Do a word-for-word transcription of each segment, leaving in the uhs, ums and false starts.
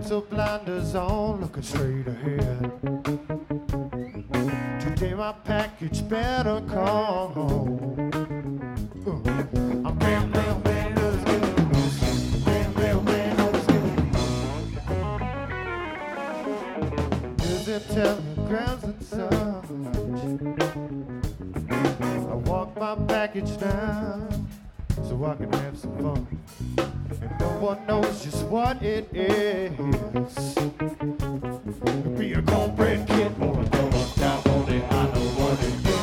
mental blinders on, looking straight ahead. Today my package better come home. Uh, I'm bam, bam, bam, let's get it. Bam, bam, bam, let's get it. Is it telegrams and such? I walk my package down so I can have some fun. And no one knows just what it is. Be a cornbread kid or a donut down on it, I know what it is.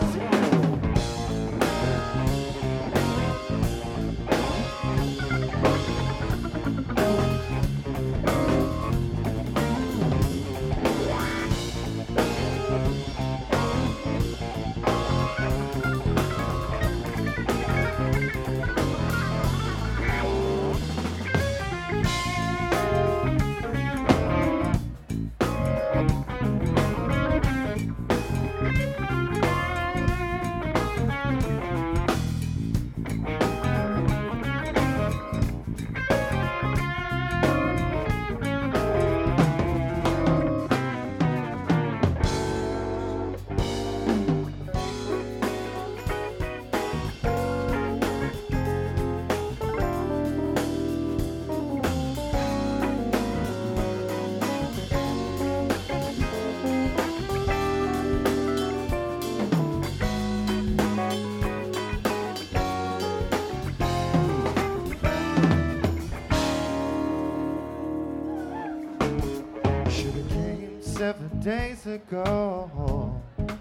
Seven days ago,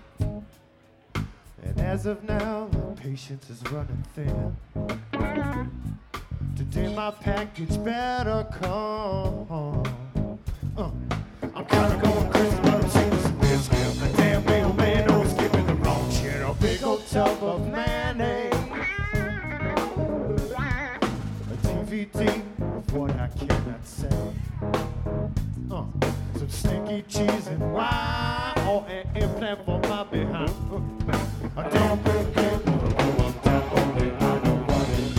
and as of now, my patience is running thin. Today my package better come. Uh, I'm kinda going crazy, but I'm seeing some biscuit. The damn mailman always giving the wrong shit. A big old tub of mayonnaise, a D V D of what I cannot say. Uh, some stinky cheese and wine, or an implant for my behind. Uh, I don't bring it, but I'm down on it, I know what it